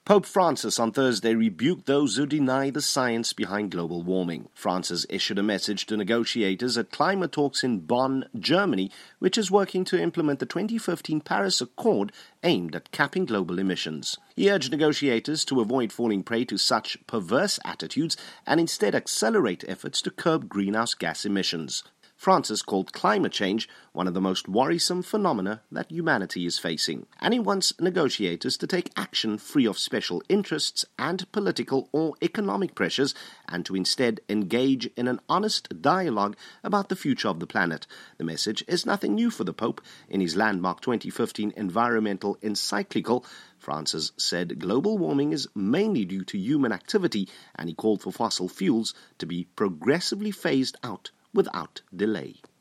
Pope Francis on Thursday rebuked those who deny the science behind global warming. Francis issued a message to negotiators at climate talks in Bonn, Germany, which is working to implement the 2015 Paris Accord aimed at capping global emissions. He urged negotiators to avoid falling prey to such perverse attitudes and instead accelerate efforts to curb greenhouse gas emissions. Francis called climate change one of the most worrisome phenomena that humanity is facing, and he wants negotiators to take action free of special interests and political or economic pressures, and to instead engage in an honest dialogue about the future of the planet. The message is nothing new for the Pope. In his landmark 2015 environmental encyclical, Francis said global warming is mainly due to human activity, and he called for fossil fuels to be progressively phased out without delay.